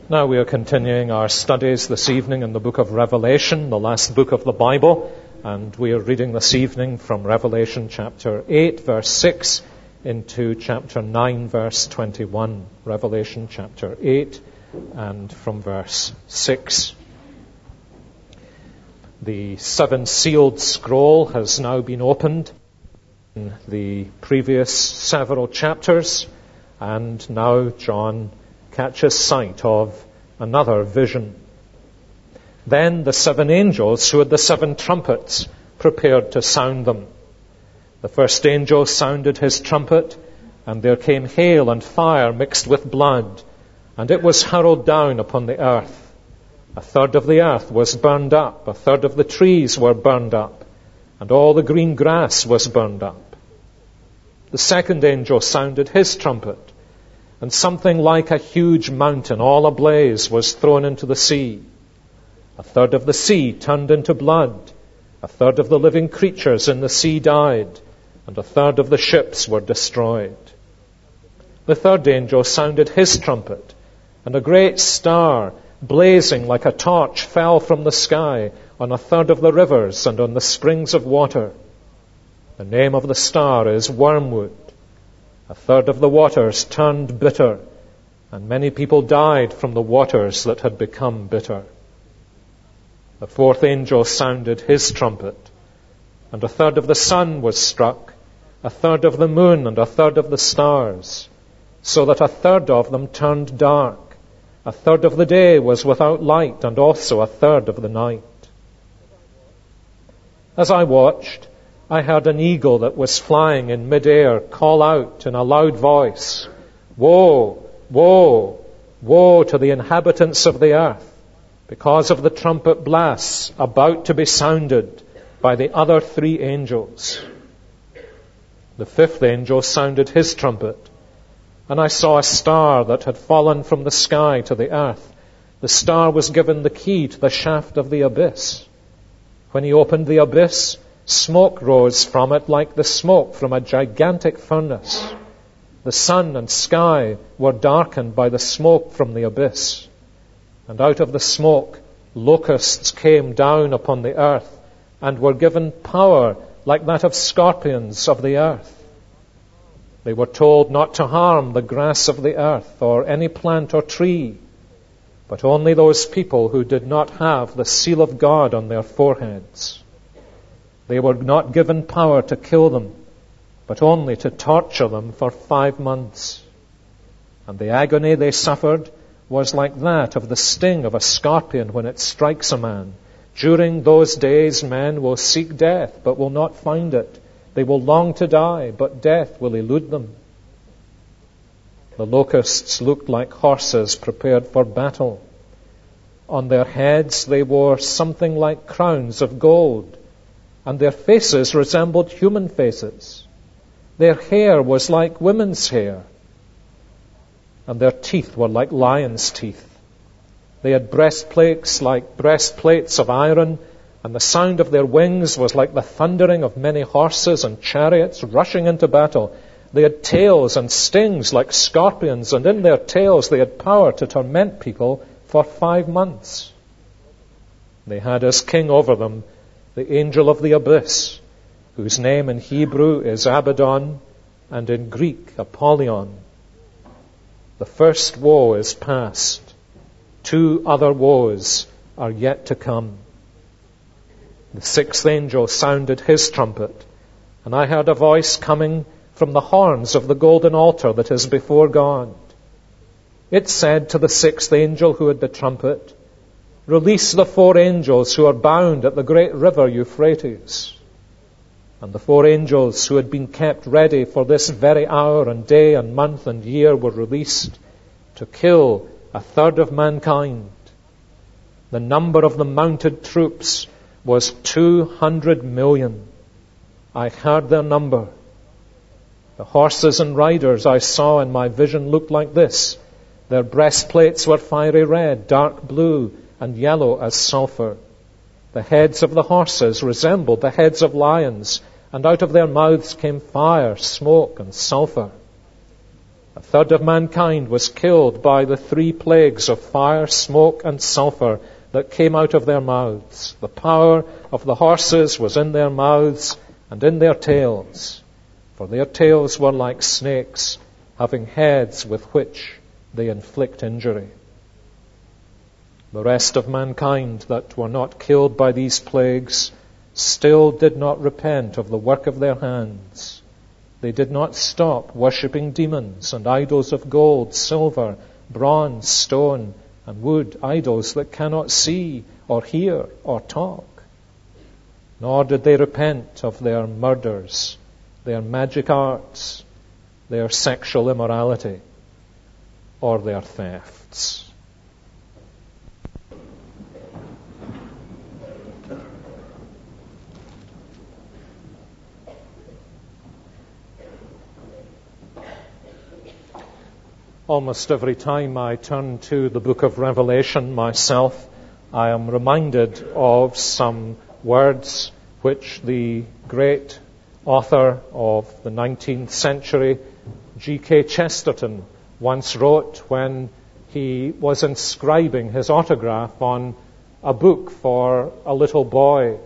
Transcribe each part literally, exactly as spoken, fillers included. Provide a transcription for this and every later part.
Now we are continuing our studies this evening in the book of Revelation, the last book of the Bible, and we are reading this evening from Revelation chapter eight, verse six, into chapter nine, verse twenty-one. Revelation chapter eight, and from verse six. The seven-sealed scroll has now been opened in the previous several chapters, and now John catches sight of another vision. Then the seven angels who had the seven trumpets prepared to sound them. The first angel sounded his trumpet, and there came hail and fire mixed with blood, and it was hurled down upon the earth. A third of the earth was burned up, a third of the trees were burned up, and all the green grass was burned up. The second angel sounded his trumpet, and something like a huge mountain, all ablaze, was thrown into the sea. A third of the sea turned into blood. A third of the living creatures in the sea died, and a third of the ships were destroyed. The third angel sounded his trumpet, and a great star, blazing like a torch, fell from the sky on a third of the rivers and on the springs of water. The name of the star is Wormwood. A third of the waters turned bitter, and many people died from the waters that had become bitter. The fourth angel sounded his trumpet, and a third of the sun was struck, a third of the moon, and a third of the stars, so that a third of them turned dark. A third of the day was without light, and also a third of the night. As I watched, I heard an eagle that was flying in mid-air call out in a loud voice, "Woe, woe, woe to the inhabitants of the earth, because of the trumpet blasts about to be sounded by the other three angels." The fifth angel sounded his trumpet, and I saw a star that had fallen from the sky to the earth. The star was given the key to the shaft of the abyss. When he opened the abyss, smoke rose from it like the smoke from a gigantic furnace. The sun and sky were darkened by the smoke from the abyss. And out of the smoke, locusts came down upon the earth and were given power like that of scorpions of the earth. They were told not to harm the grass of the earth or any plant or tree, but only those people who did not have the seal of God on their foreheads. They were not given power to kill them, but only to torture them for five months. And the agony they suffered was like that of the sting of a scorpion when it strikes a man. During those days men will seek death, but will not find it. They will long to die, but death will elude them. The locusts looked like horses prepared for battle. On their heads they wore something like crowns of gold, and their faces resembled human faces. Their hair was like women's hair, and their teeth were like lions' teeth. They had breastplates like breastplates of iron, and the sound of their wings was like the thundering of many horses and chariots rushing into battle. They had tails and stings like scorpions, and in their tails they had power to torment people for five months. They had as king over them the angel of the abyss, whose name in Hebrew is Abaddon, and in Greek Apollyon. The first woe is past. Two other woes are yet to come. The sixth angel sounded his trumpet, and I heard a voice coming from the horns of the golden altar that is before God. It said to the sixth angel who had the trumpet, "Release the four angels who are bound at the great river Euphrates." And the four angels who had been kept ready for this very hour and day and month and year were released to kill a third of mankind. The number of the mounted troops was two hundred million. I heard their number. The horses and riders I saw in my vision looked like this. Their breastplates were fiery red, dark blue, and yellow as sulfur. The heads of the horses resembled the heads of lions, and out of their mouths came fire, smoke, and sulfur. A third of mankind was killed by the three plagues of fire, smoke, and sulfur that came out of their mouths. The power of the horses was in their mouths and in their tails, for their tails were like snakes, having heads with which they inflict injury. The rest of mankind that were not killed by these plagues still did not repent of the work of their hands. They did not stop worshipping demons and idols of gold, silver, bronze, stone, and wood, idols that cannot see or hear or talk. Nor did they repent of their murders, their magic arts, their sexual immorality, or their thefts. Almost every time I turn to the book of Revelation myself, I am reminded of some words which the great author of the nineteenth century, G K Chesterton, once wrote when he was inscribing his autograph on a book for a little boy.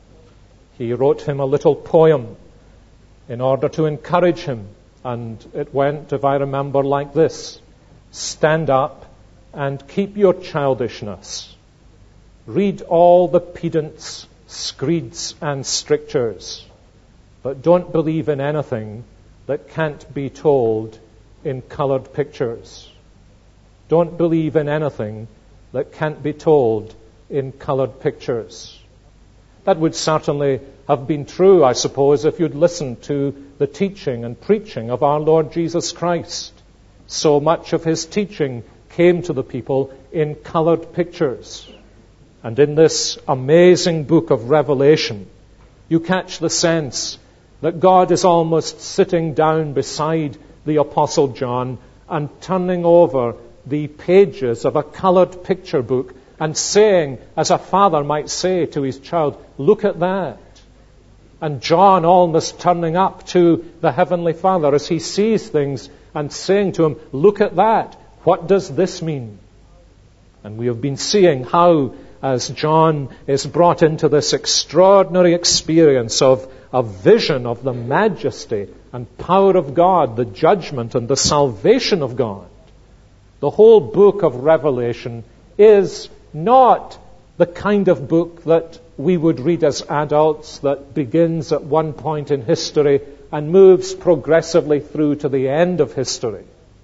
He wrote him a little poem in order to encourage him. And it went, if I remember, like this: stand up and keep your childishness. Read all the pedants, screeds, and strictures, but don't believe in anything that can't be told in coloured pictures. Don't believe in anything that can't be told in coloured pictures. That would certainly have been true, I suppose, if you'd listened to the teaching and preaching of our Lord Jesus Christ. So much of his teaching came to the people in coloured pictures. And in this amazing book of Revelation, you catch the sense that God is almost sitting down beside the Apostle John and turning over the pages of a coloured picture book and saying, as a father might say to his child, look at that. And John almost turning up to the Heavenly Father as he sees things and saying to him, look at that. What does this mean? And we have been seeing how, as John is brought into this extraordinary experience of a vision of the majesty and power of God, the judgment and the salvation of God, the whole book of Revelation is not the kind of book that we would read as adults that begins at one point in history and moves progressively through to the end of history.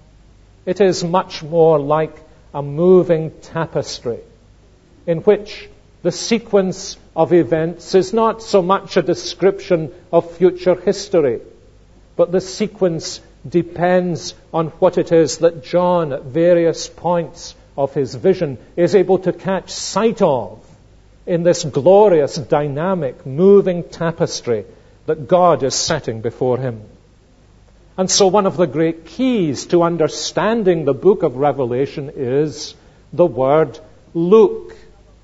It is much more like a moving tapestry in which the sequence of events is not so much a description of future history, but the sequence depends on what it is that John, at various points of his vision, is able to catch sight of in this glorious, dynamic, moving tapestry that God is setting before him. And so one of the great keys to understanding the book of Revelation is the word look.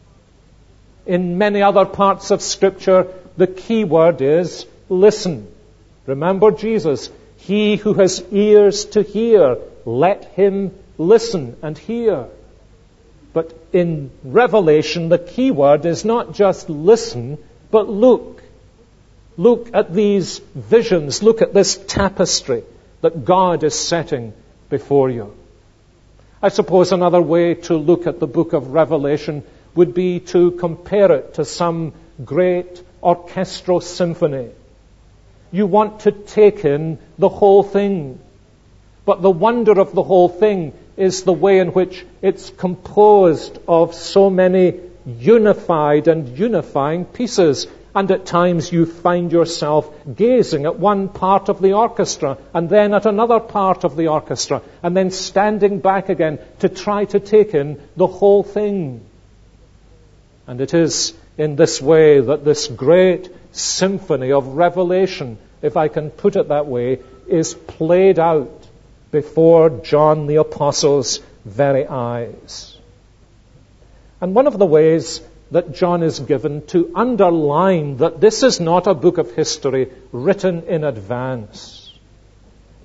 In many other parts of Scripture, the key word is listen. Remember Jesus, he who has ears to hear, let him listen and hear. But in Revelation, the key word is not just listen, but look. Look at these visions. Look at this tapestry that God is setting before you. I suppose another way to look at the book of Revelation would be to compare it to some great orchestral symphony. You want to take in the whole thing. But the wonder of the whole thing is the way in which it's composed of so many unified and unifying pieces. And at times you find yourself gazing at one part of the orchestra and then at another part of the orchestra and then standing back again to try to take in the whole thing. And it is in this way that this great symphony of Revelation, if I can put it that way, is played out before John the Apostle's very eyes. And one of the ways that John is given to underline that this is not a book of history written in advance.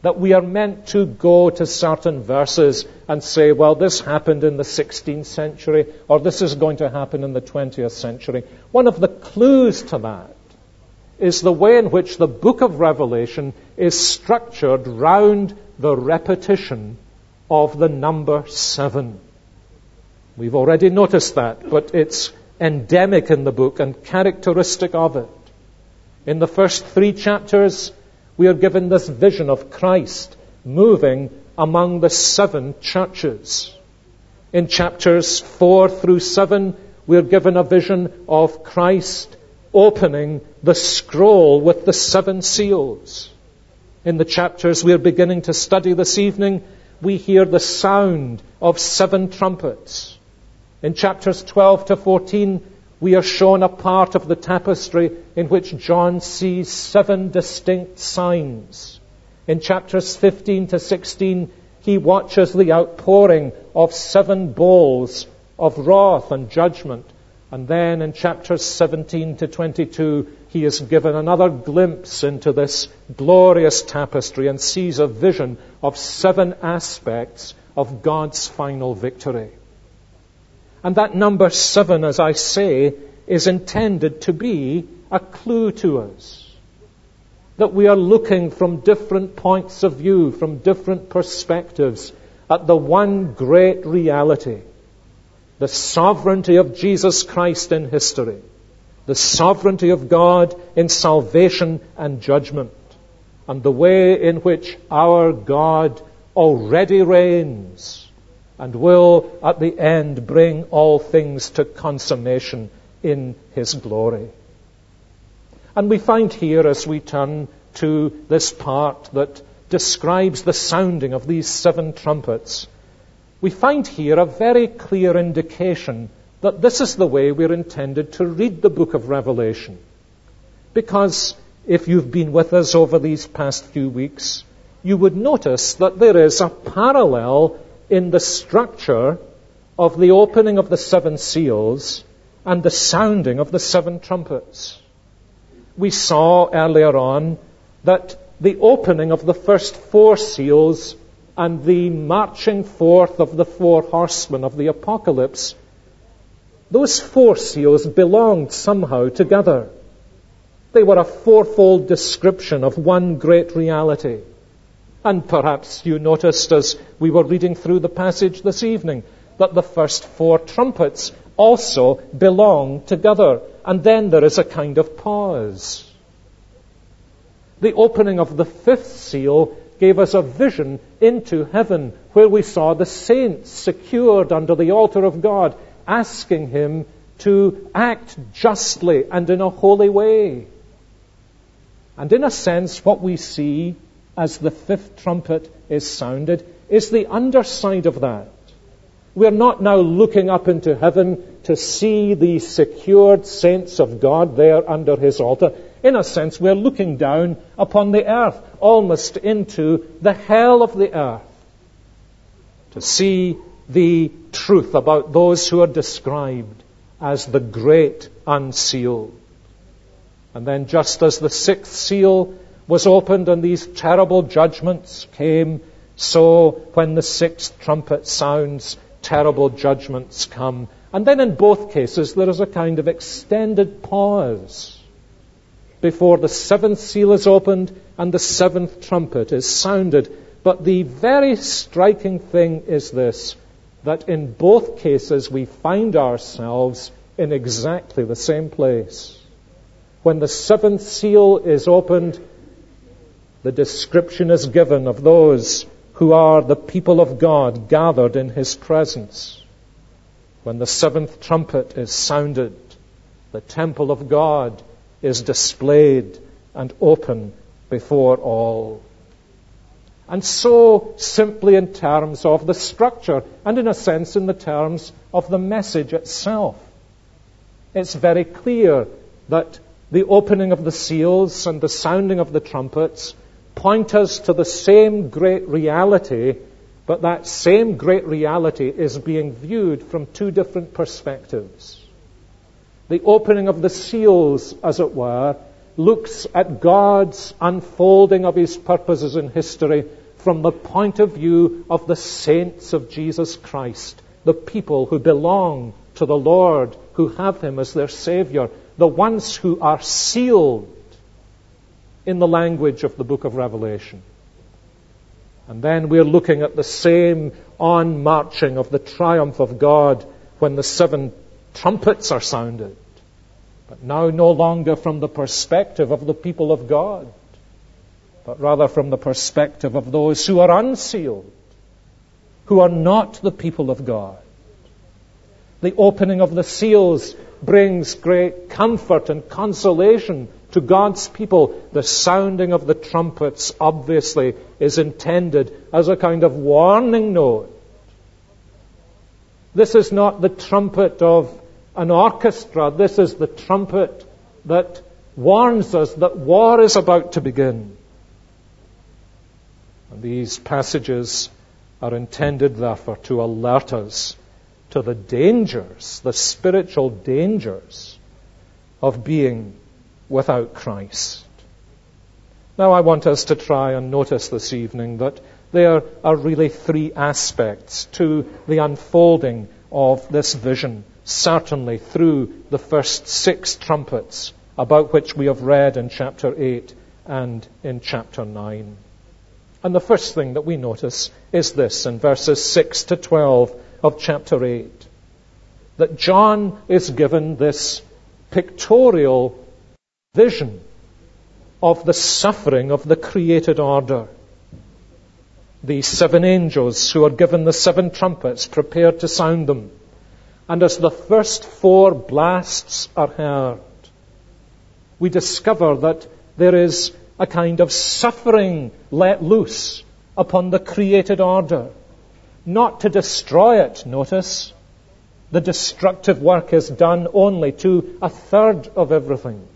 that we are meant to go to certain verses and say, well, this happened in the sixteenth century, or this is going to happen in the twentieth century. One of the clues to that is the way in which the book of Revelation is structured round the repetition of the number seven. We've already noticed that, but it's endemic in the book and characteristic of it. In the first three chapters, we are given this vision of Christ moving among the seven churches. In chapters four through seven, we are given a vision of Christ opening the scroll with the seven seals. In the chapters we are beginning to study this evening, we hear the sound of seven trumpets. In chapters twelve to fourteen, we are shown a part of the tapestry in which John sees seven distinct signs. In chapters fifteen to sixteen, he watches the outpouring of seven bowls of wrath and judgment. And then in chapters seventeen to twenty-two, he is given another glimpse into this glorious tapestry and sees a vision of seven aspects of God's final victory. And that number seven, as I say, is intended to be a clue to us. That we are looking from different points of view, from different perspectives, at the one great reality. The sovereignty of Jesus Christ in history. The sovereignty of God in salvation and judgment. And the way in which our God already reigns and will, at the end, bring all things to consummation in His glory. And we find here, as we turn to this part that describes the sounding of these seven trumpets, we find here a very clear indication that this is the way we're intended to read the book of Revelation. Because if you've been with us over these past few weeks, you would notice that there is a parallel in the structure of the opening of the seven seals and the sounding of the seven trumpets. We saw earlier on that the opening of the first four seals and the marching forth of the four horsemen of the apocalypse, those four seals belonged somehow together. They were a fourfold description of one great reality. And perhaps you noticed as we were reading through the passage this evening that the first four trumpets also belong together. And then there is a kind of pause. The opening of the fifth seal gave us a vision into heaven where we saw the saints secured under the altar of God, asking Him to act justly and in a holy way. And in a sense, what we see as the fifth trumpet is sounded is the underside of that. We're not now looking up into heaven to see the secured saints of God there under His altar. In a sense, we're looking down upon the earth, almost into the hell of the earth, to see the truth about those who are described as the great unsealed. And then just as the sixth seal was opened and these terrible judgments came, so when the sixth trumpet sounds, terrible judgments come. And then in both cases there is a kind of extended pause before the seventh seal is opened and the seventh trumpet is sounded. But the very striking thing is this, that in both cases we find ourselves in exactly the same place. When the seventh seal is opened, the description is given of those who are the people of God gathered in His presence. When the seventh trumpet is sounded, the temple of God is displayed and open before all. And so, simply in terms of the structure, and in a sense in the terms of the message itself, it's very clear that the opening of the seals and the sounding of the trumpets point us to the same great reality, but that same great reality is being viewed from two different perspectives. The opening of the seals, as it were, looks at God's unfolding of his purposes in history from the point of view of the saints of Jesus Christ, the people who belong to the Lord, who have him as their Savior, the ones who are sealed in the language of the book of Revelation. And then we're looking at the same on-marching of the triumph of God when the seven trumpets are sounded, but now no longer from the perspective of the people of God, but rather from the perspective of those who are unsealed, who are not the people of God. The opening of the seals brings great comfort and consolation to God's people. The sounding of the trumpets obviously is intended as a kind of warning note. This is not the trumpet of an orchestra. This is the trumpet that warns us that war is about to begin. And these passages are intended, therefore, to alert us to the dangers, the spiritual dangers of being without Christ. Now I want us to try and notice this evening that there are really three aspects to the unfolding of this vision, certainly through the first six trumpets about which we have read in chapter eight and in chapter nine. And the first thing that we notice is this in verses six to twelve of chapter eight, that John is given this pictorial vision of the suffering of the created order. The seven angels who are given the seven trumpets prepare to sound them. And as the first four blasts are heard, we discover that there is a kind of suffering let loose upon the created order. Not to destroy it, notice. The destructive work is done only to a third of everything.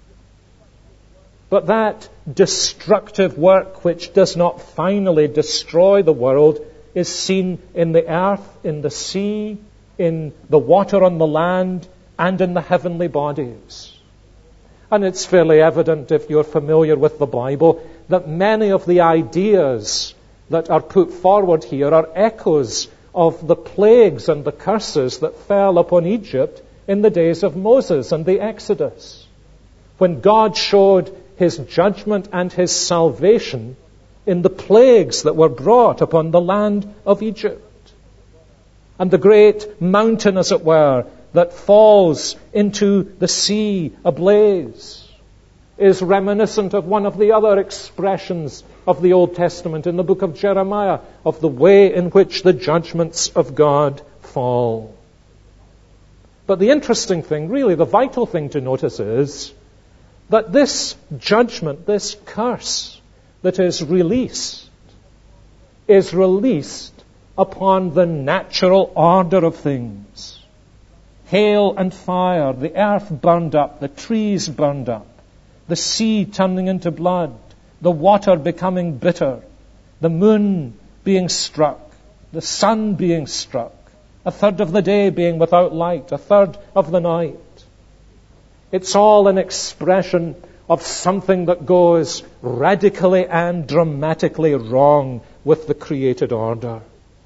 But that destructive work which does not finally destroy the world is seen in the earth, in the sea, in the water on the land, and in the heavenly bodies. And it's fairly evident, if you're familiar with the Bible, that many of the ideas that are put forward here are echoes of the plagues and the curses that fell upon Egypt in the days of Moses and the Exodus, when God showed his judgment and his salvation in the plagues that were brought upon the land of Egypt. And the great mountain, as it were, that falls into the sea ablaze is reminiscent of one of the other expressions of the Old Testament in the book of Jeremiah, of the way in which the judgments of God fall. But the interesting thing, really the vital thing to notice is that this judgment, this curse that is released, is released upon the natural order of things. Hail and fire, the earth burned up, the trees burned up, the sea turning into blood, the water becoming bitter, the moon being struck, the sun being struck, a third of the day being without light, a third of the night. It's all an expression of something that goes radically and dramatically wrong with the created order.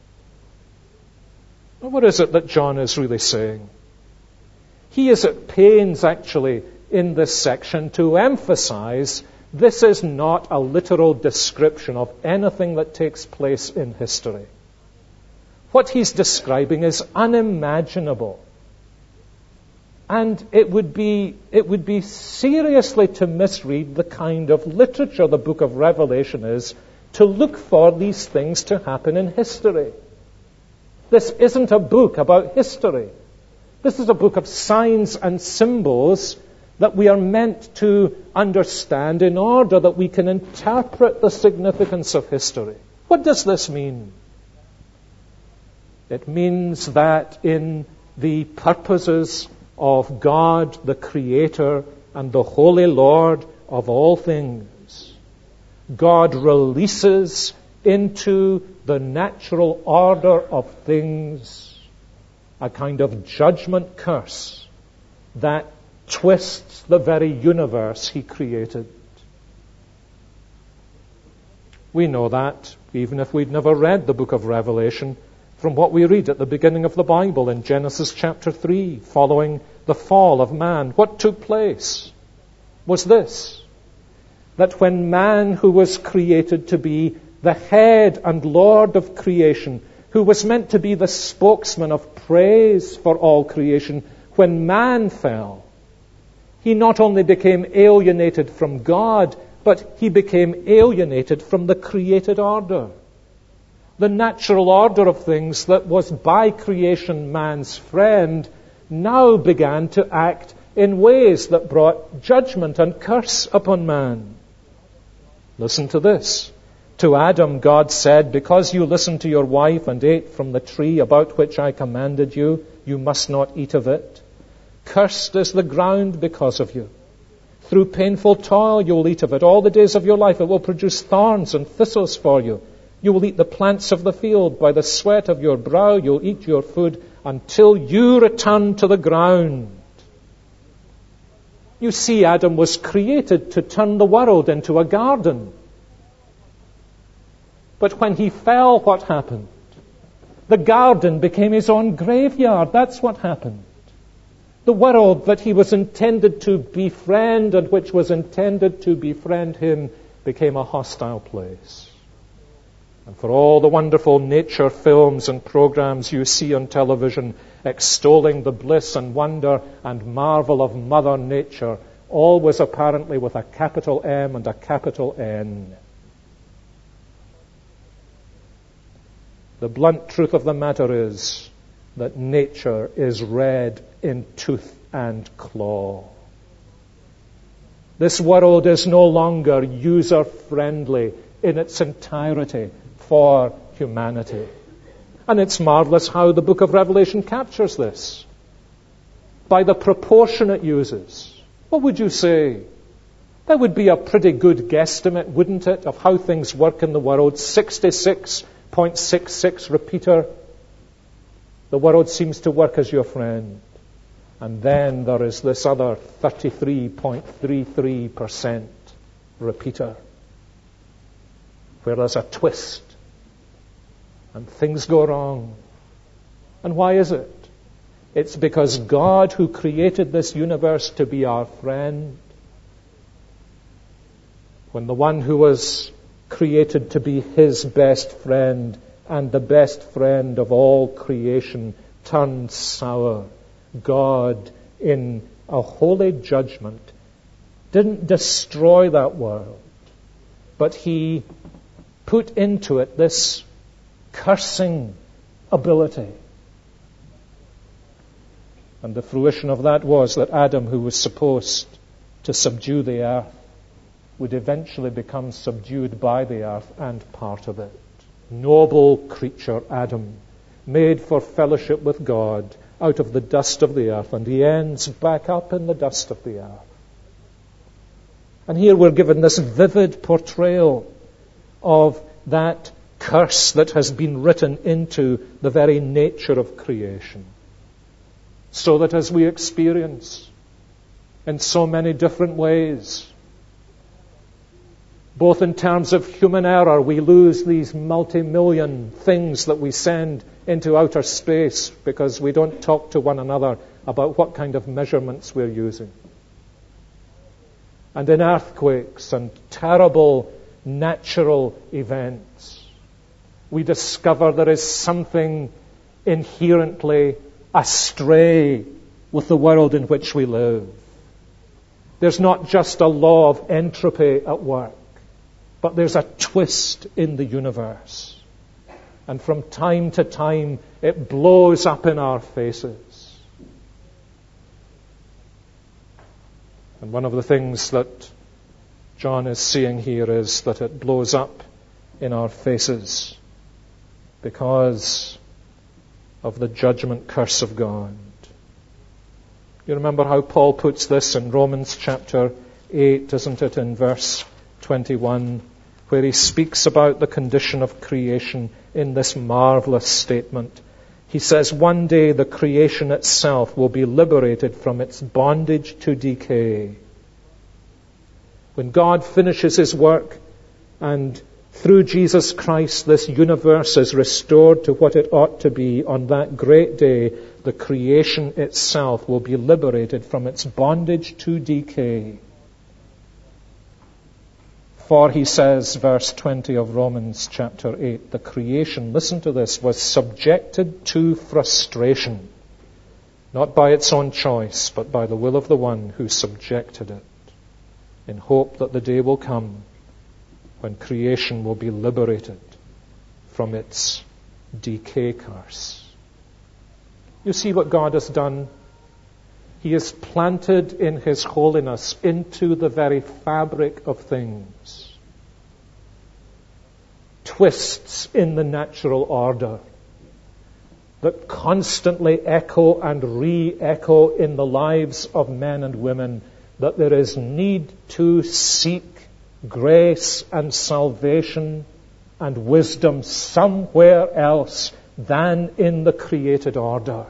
Now, what is it that John is really saying? He is at pains, actually, in this section to emphasize this is not a literal description of anything that takes place in history. What he's describing is unimaginable. And it would be, it would be seriously to misread the kind of literature the book of Revelation is to look for these things to happen in history. This isn't a book about history. This is a book of signs and symbols that we are meant to understand in order that we can interpret the significance of history. What does this mean? It means that in the purposes of God, the Creator, and the Holy Lord of all things, God releases into the natural order of things a kind of judgment curse that twists the very universe he created. We know that, even if we'd never read the book of Revelation, from what we read at the beginning of the Bible in Genesis chapter three, following the fall of man. What took place was this, that when man, who was created to be the head and Lord of creation, who was meant to be the spokesman of praise for all creation, when man fell, he not only became alienated from God, but he became alienated from the created order. The natural order of things that was by creation man's friend now began to act in ways that brought judgment and curse upon man. Listen to this. To Adam, God said, "Because you listened to your wife and ate from the tree about which I commanded you, you must not eat of it. Cursed is the ground because of you. Through painful toil you will eat of it. All the days of your life it will produce thorns and thistles for you. You will eat the plants of the field. By the sweat of your brow you'll eat your food until you return to the ground." You see, Adam was created to turn the world into a garden. But when he fell, what happened? The garden became his own graveyard. That's what happened. The world that he was intended to befriend and which was intended to befriend him became a hostile place. And for all the wonderful nature films and programs you see on television extolling the bliss and wonder and marvel of Mother Nature, always apparently with a capital M and a capital N. The blunt truth of the matter is that nature is red in tooth and claw. This world is no longer user-friendly in its entirety for humanity. And it's marvelous how the book of Revelation captures this. By the proportion it uses. What would you say? That would be a pretty good guesstimate, wouldn't it, of how things work in the world. sixty-six point six six repeater. The world seems to work as your friend. And then there is this other thirty-three point three three percent repeater, where there's a twist and things go wrong. And why is it? It's because God, who created this universe to be our friend, when the one who was created to be his best friend and the best friend of all creation turned sour, God, in a holy judgment, didn't destroy that world, but he put into it this cursing ability. And the fruition of that was that Adam, who was supposed to subdue the earth, would eventually become subdued by the earth and part of it. Noble creature Adam, made for fellowship with God out of the dust of the earth, and he ends back up in the dust of the earth. And here we're given this vivid portrayal of that curse that has been written into the very nature of creation. So that as we experience in so many different ways, both in terms of human error, we lose these multi-million things that we send into outer space because we don't talk to one another about what kind of measurements we're using. And in earthquakes and terrible natural events, we discover there is something inherently astray with the world in which we live. There's not just a law of entropy at work, but there's a twist in the universe. And from time to time, it blows up in our faces. And one of the things that John is seeing here is that it blows up in our faces because of the judgment curse of God. You remember how Paul puts this in Romans chapter eight, isn't it, in verse twenty-one, where he speaks about the condition of creation in this marvelous statement. He says one day the creation itself will be liberated from its bondage to decay. When God finishes his work and through Jesus Christ this universe is restored to what it ought to be, on that great day the creation itself will be liberated from its bondage to decay. For he says, verse twenty of Romans chapter eight, the creation, listen to this, was subjected to frustration, not by its own choice, but by the will of the one who subjected it, in hope that the day will come when creation will be liberated from its decay curse. You see what God has done? He is planted in his holiness into the very fabric of things. Twists in the natural order that constantly echo and re-echo in the lives of men and women, that there is need to seek grace and salvation and wisdom somewhere else than in the created order.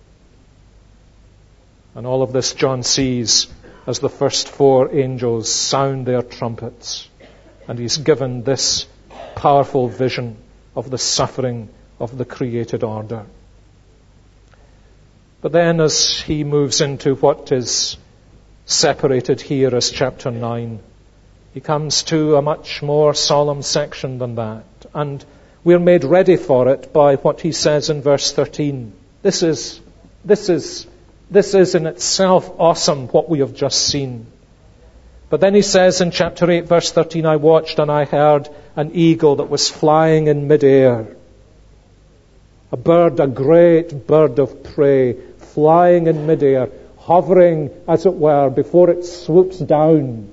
And all of this John sees as the first four angels sound their trumpets. And he's given this powerful vision of the suffering of the created order. But then as he moves into what is separated here as chapter nine, he comes to a much more solemn section than that. And we're made ready for it by what he says in verse thirteen. This is, this is, this is in itself awesome, what we have just seen. But then he says in chapter eight, verse thirteen, I watched and I heard an eagle that was flying in midair. A bird, a great bird of prey, flying in midair, hovering, as it were, before it swoops down.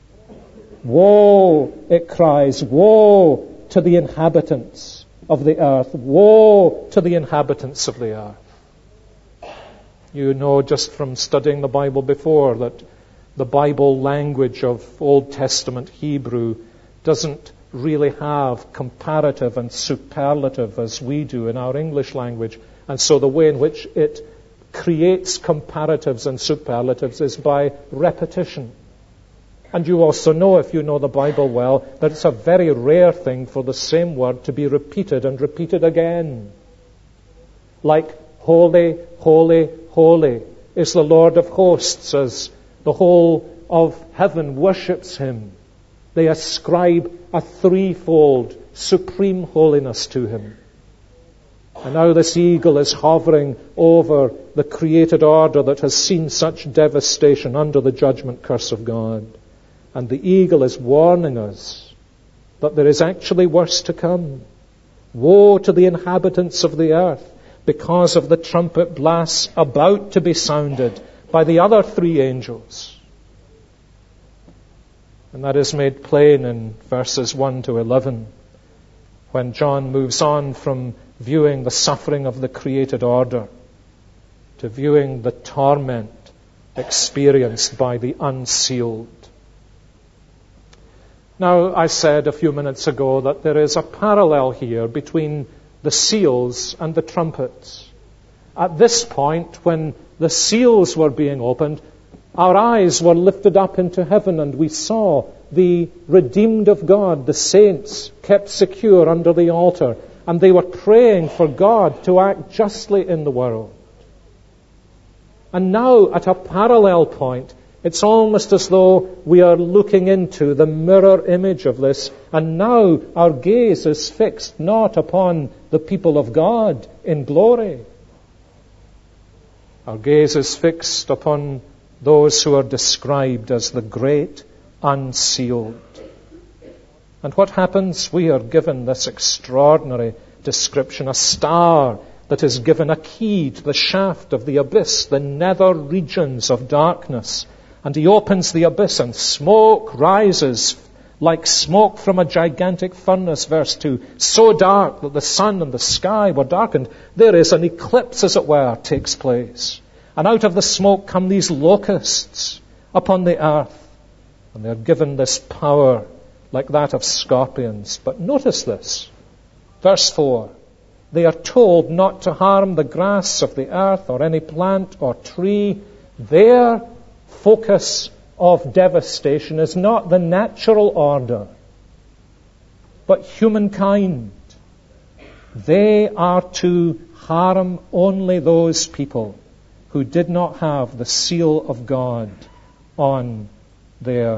Woe, it cries, woe to the inhabitants of the earth. Woe to the inhabitants of the earth. You know just from studying the Bible before that the Bible language of Old Testament Hebrew doesn't really have comparative and superlative as we do in our English language. And so the way in which it creates comparatives and superlatives is by repetition. And you also know, if you know the Bible well, that it's a very rare thing for the same word to be repeated and repeated again. Like, holy, holy, holy is the Lord of hosts, as the whole of heaven worships him. They ascribe a threefold supreme holiness to him. And now this eagle is hovering over the created order that has seen such devastation under the judgment curse of God. And the eagle is warning us that there is actually worse to come. Woe to the inhabitants of the earth because of the trumpet blasts about to be sounded by the other three angels. And that is made plain in verses one to eleven, when John moves on from viewing the suffering of the created order to viewing the torment experienced by the unsealed. Now, I said a few minutes ago that there is a parallel here between the seals and the trumpets. At this point, when the seals were being opened, our eyes were lifted up into heaven and we saw the redeemed of God, the saints, kept secure under the altar, and they were praying for God to act justly in the world. And now, at a parallel point, it's almost as though we are looking into the mirror image of this, and now our gaze is fixed not upon the people of God in glory. Our gaze is fixed upon those who are described as the great unsealed. And what happens? We are given this extraordinary description, a star that is given a key to the shaft of the abyss, the nether regions of darkness. And he opens the abyss and smoke rises like smoke from a gigantic furnace, verse two, so dark that the sun and the sky were darkened. There is an eclipse, as it were, takes place. And out of the smoke come these locusts upon the earth. And they're given this power like that of scorpions. But notice this, verse four. They are told not to harm the grass of the earth or any plant or tree. Their focus of devastation is not the natural order, but humankind. They are to harm only those people who did not have the seal of God on their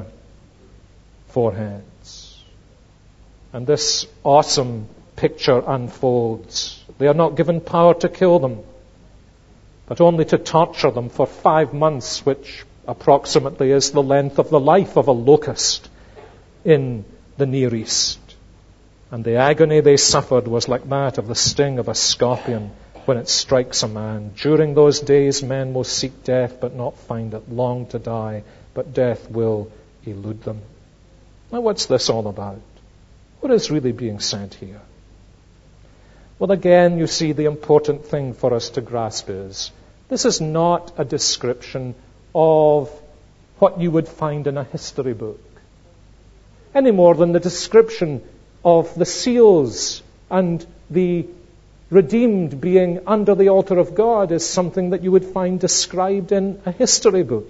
foreheads. And this awesome picture unfolds. They are not given power to kill them, but only to torture them for five months, which approximately is the length of the life of a locust in the Near East. And the agony they suffered was like that of the sting of a scorpion when it strikes a man. During those days, men will seek death but not find it, long to die, but death will elude them. Now, what's this all about? What is really being said here? Well, again, you see, the important thing for us to grasp is this is not a description of what you would find in a history book, any more than the description of the seals and the redeemed being under the altar of God is something that you would find described in a history book.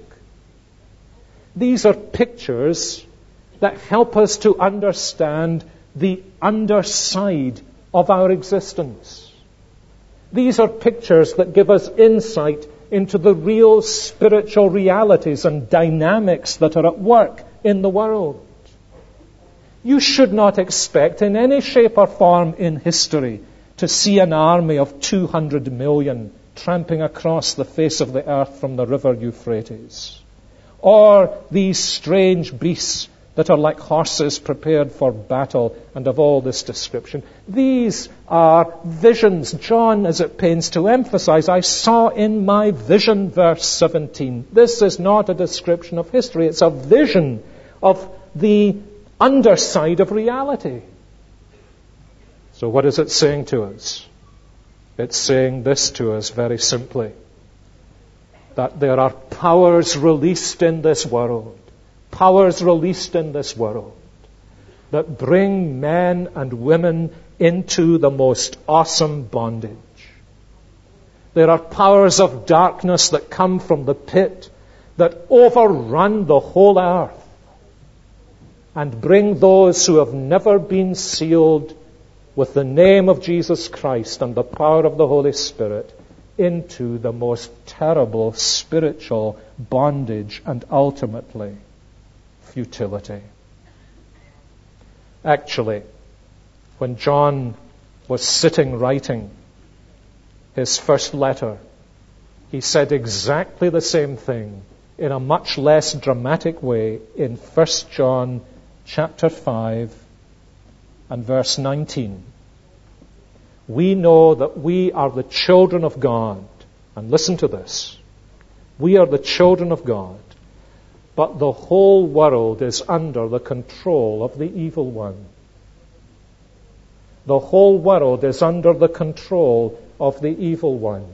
These are pictures that help us to understand the underside of our existence. These are pictures that give us insight into the real spiritual realities and dynamics that are at work in the world. You should not expect in any shape or form in history to see an army of two hundred million tramping across the face of the earth from the river Euphrates, or these strange beasts that are like horses prepared for battle and of all this description. These are visions. John, as it pains to emphasize, I saw in my vision, verse seventeen. This is not a description of history. It's a vision of the underside of reality. So what is it saying to us? It's saying this to us very simply, that there are powers released in this world, powers released in this world that bring men and women into the most awesome bondage. There are powers of darkness that come from the pit that overrun the whole earth and bring those who have never been sealed with the name of Jesus Christ and the power of the Holy Spirit into the most terrible spiritual bondage and ultimately futility. Actually, when John was sitting writing his first letter, he said exactly the same thing in a much less dramatic way in First John chapter five and verse nineteen. We know that we are the children of God. And listen to this. We are the children of God, but the whole world is under the control of the evil one. The whole world is under the control of the evil one.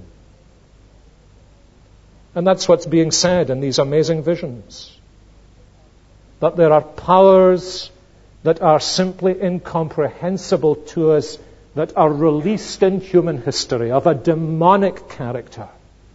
And that's what's being said in these amazing visions. That there are powers that are simply incomprehensible to us, that are released in human history of a demonic character,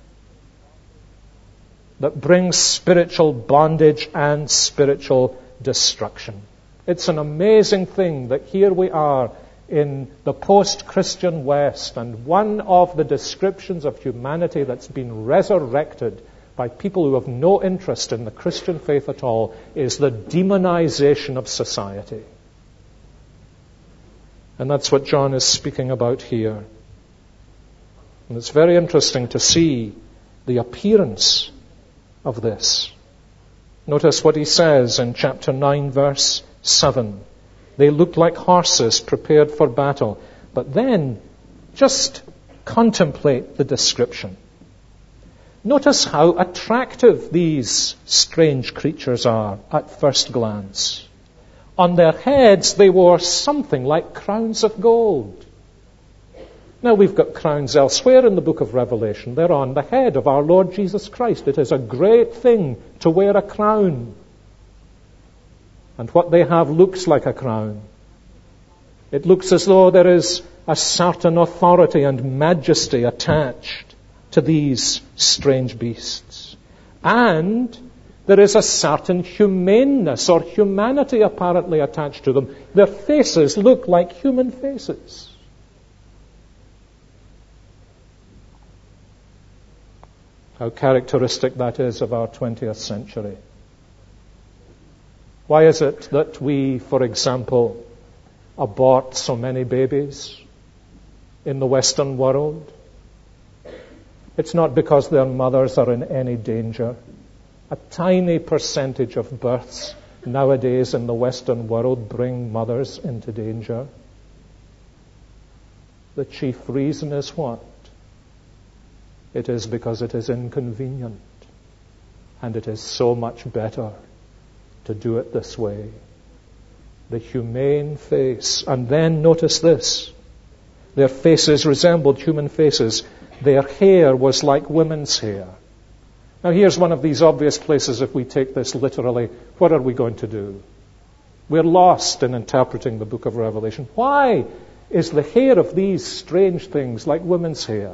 that brings spiritual bondage and spiritual destruction. It's an amazing thing that here we are in the post-Christian West, and one of the descriptions of humanity that's been resurrected by people who have no interest in the Christian faith at all is the demonization of society. And that's what John is speaking about here. And it's very interesting to see the appearance of this. Notice what he says in chapter nine, verse seven. They looked like horses prepared for battle. But then, just contemplate the description. Notice how attractive these strange creatures are at first glance. On their heads they wore something like crowns of gold. Now we've got crowns elsewhere in the book of Revelation. They're on the head of our Lord Jesus Christ. It is a great thing to wear a crown. And what they have looks like a crown. It looks as though there is a certain authority and majesty attached to these strange beasts. And there is a certain humaneness or humanity apparently attached to them. Their faces look like human faces. How characteristic that is of our twentieth century. Why is it that we, for example, abort so many babies in the Western world? It's not because their mothers are in any danger. A tiny percentage of births nowadays in the Western world bring mothers into danger. The chief reason is what? It is because it is inconvenient, and it is so much better to do it this way. The humane face. And then notice this. Their faces resembled human faces. Their hair was like women's hair. Now here's one of these obvious places, if we take this literally, what are we going to do? We're lost in interpreting the book of Revelation. Why is the hair of these strange things like women's hair?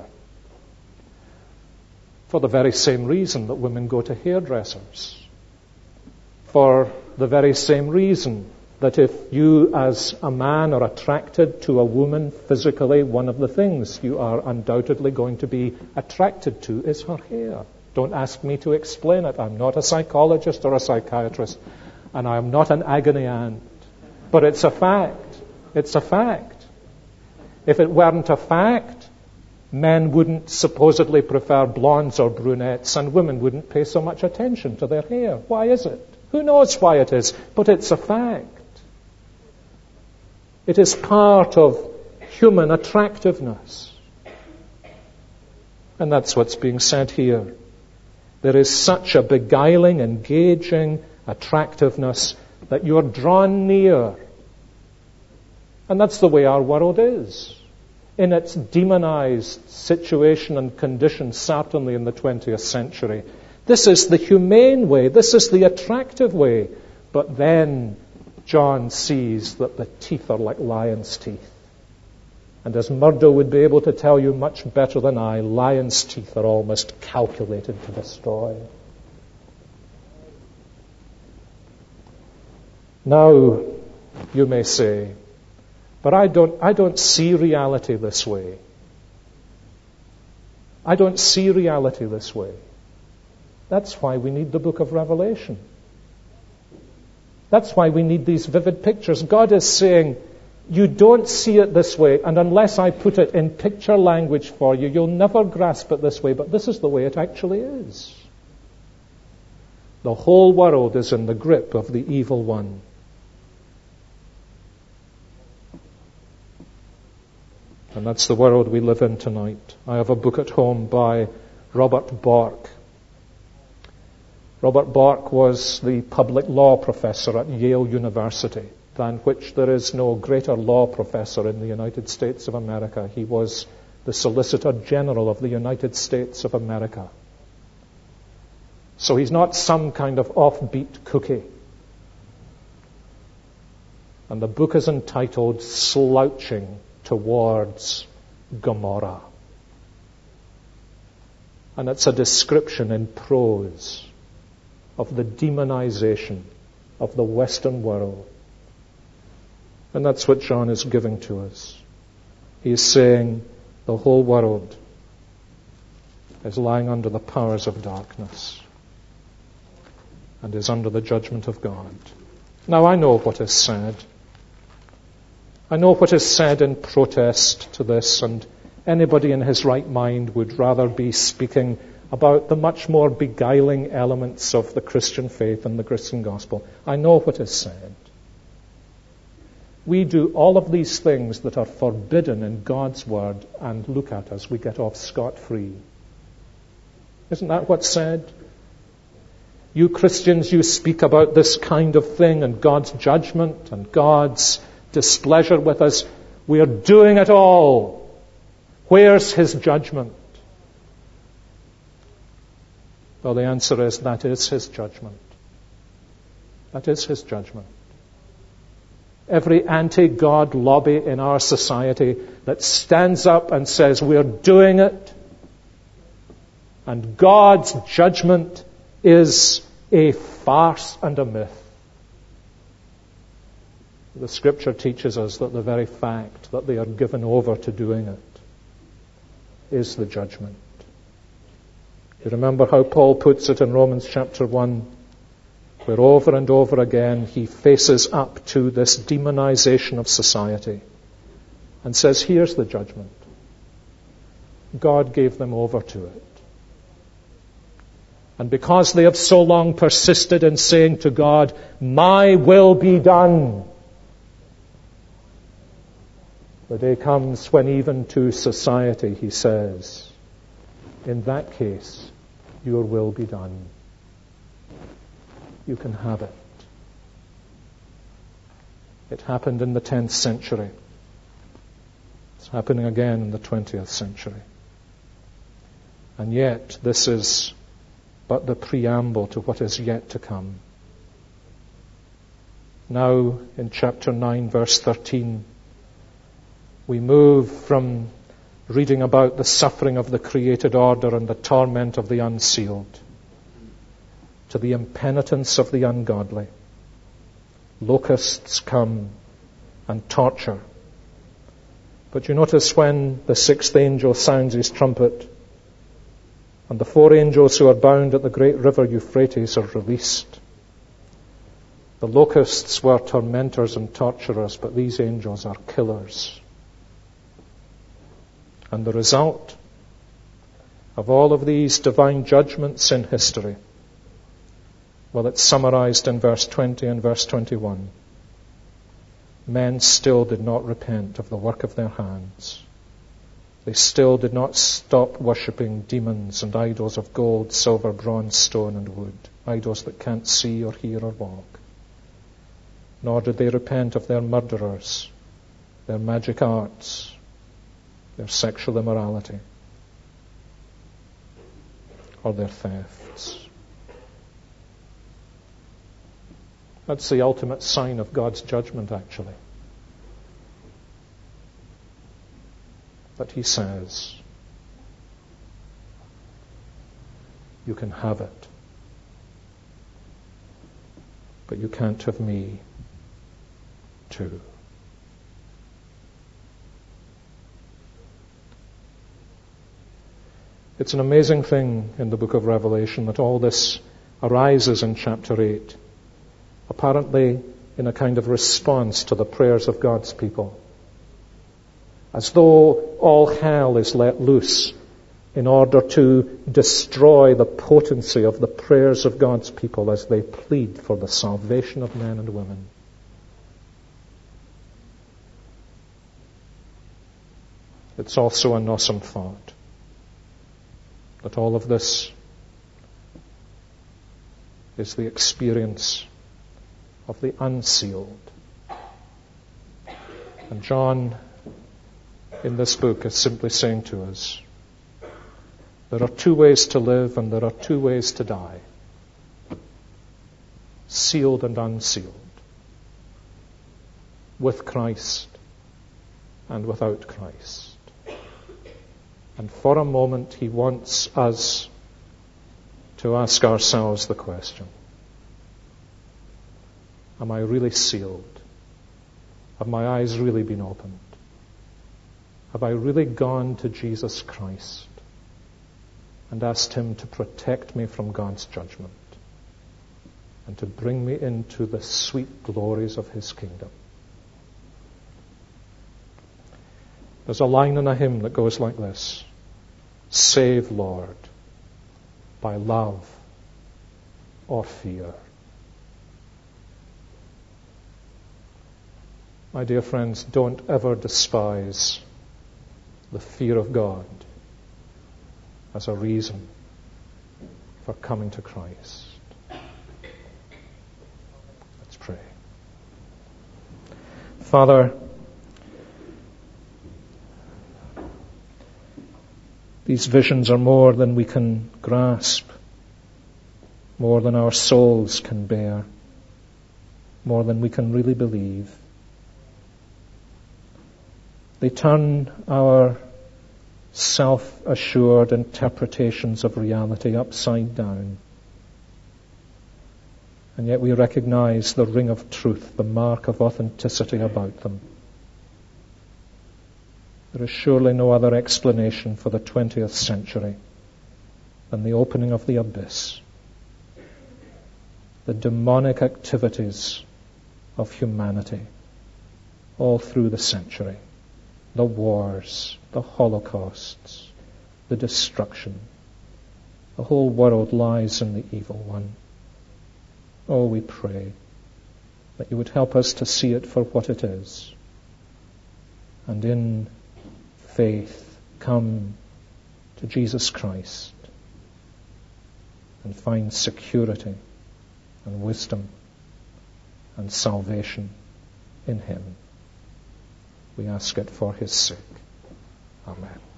For the very same reason that women go to hairdressers. For the very same reason that if you as a man are attracted to a woman physically, one of the things you are undoubtedly going to be attracted to is her hair. Don't ask me to explain it. I'm not a psychologist or a psychiatrist, and I'm not an agony aunt. But it's a fact. It's a fact. If it weren't a fact, men wouldn't supposedly prefer blondes or brunettes, and women wouldn't pay so much attention to their hair. Why is it? Who knows why it is? But it's a fact. It is part of human attractiveness. And that's what's being said here. There is such a beguiling, engaging attractiveness that you're drawn near. And that's the way our world is. In its demonized situation and condition, certainly in the twentieth century. This is the humane way. This is the attractive way. But then John sees that the teeth are like lion's teeth. And as Murdo would be able to tell you much better than I, lion's teeth are almost calculated to destroy. Now, you may say, but I don't, I don't see reality this way. I don't see reality this way. That's why we need the book of Revelation. That's why we need these vivid pictures. God is saying, you don't see it this way, and unless I put it in picture language for you, you'll never grasp it this way, but this is the way it actually is. The whole world is in the grip of the evil one. And that's the world we live in tonight. I have a book at home by Robert Bork. Robert Bork was the public law professor at Yale University, than which there is no greater law professor in the United States of America. He was the Solicitor General of the United States of America. So he's not some kind of offbeat cookie. And the book is entitled Slouching Towards Gomorrah. And it's a description in prose of the demonization of the Western world. And that's what John is giving to us. He is saying the whole world is lying under the powers of darkness and is under the judgment of God. Now I know what is said. I know what is said in protest to this, and anybody in his right mind would rather be speaking about the much more beguiling elements of the Christian faith and the Christian gospel. I know what is said. We do all of these things that are forbidden in God's word, and look at us, we get off scot-free. Isn't that what's said? You Christians, you speak about this kind of thing and God's judgment and God's displeasure with us. We are doing it all. Where's his judgment? Well, the answer is that is his judgment. That is his judgment. every anti-God lobby in our society that stands up and says we're doing it, and God's judgment is a farce and a myth. The Scripture teaches us that the very fact that they are given over to doing it is the judgment. You remember how Paul puts it in Romans chapter one, where over and over again he faces up to this demonization of society and says, here's the judgment. God gave them over to it. And because they have so long persisted in saying to God, my will be done, the day comes when even to society he says, in that case, your will be done. You can have it. It happened in the tenth century. It's happening again in the twentieth century. And yet, this is but the preamble to what is yet to come. Now, in chapter nine, verse thirteen, we move from reading about the suffering of the created order and the torment of the unsealed to the impenitence of the ungodly. Locusts come and torture. But you notice when the sixth angel sounds his trumpet and the four angels who are bound at the great river Euphrates are released. The locusts were tormentors and torturers, but these angels are killers. And the result of all of these divine judgments in history, well, it's summarized in verse twenty and verse twenty-one. Men still did not repent of the work of their hands. They still did not stop worshipping demons and idols of gold, silver, bronze, stone, and wood, idols that can't see or hear or walk. Nor did they repent of their murderers, their magic arts, their sexual immorality, or their thefts. That's the ultimate sign of God's judgment, actually. But he says, you can have it, but you can't have me too. It's an amazing thing in the book of Revelation that all this arises in chapter eight, apparently in a kind of response to the prayers of God's people, as though all hell is let loose in order to destroy the potency of the prayers of God's people as they plead for the salvation of men and women. It's also an awesome thought that all of this is the experience of the unsealed. And John, in this book, is simply saying to us, there are two ways to live and there are two ways to die. Sealed and unsealed. With Christ and without Christ. And for a moment, he wants us to ask ourselves the question, am I really sealed? Have my eyes really been opened? Have I really gone to Jesus Christ and asked him to protect me from God's judgment and to bring me into the sweet glories of his kingdom? There's a line in a hymn that goes like this: save, Lord, by love or fear. My dear friends, don't ever despise the fear of God as a reason for coming to Christ. Let's pray. Father, these visions are more than we can grasp, more than our souls can bear, more than we can really believe. They turn our self-assured interpretations of reality upside down. And yet we recognize the ring of truth, the mark of authenticity about them. There is surely no other explanation for the twentieth century than the opening of the abyss, the demonic activities of humanity all through the century, the wars, the holocausts, the destruction. The whole world lies in the evil one. Oh, we pray that you would help us to see it for what it is, and in faith come to Jesus Christ and find security and wisdom and salvation in Him. We ask it for His sake. Amen.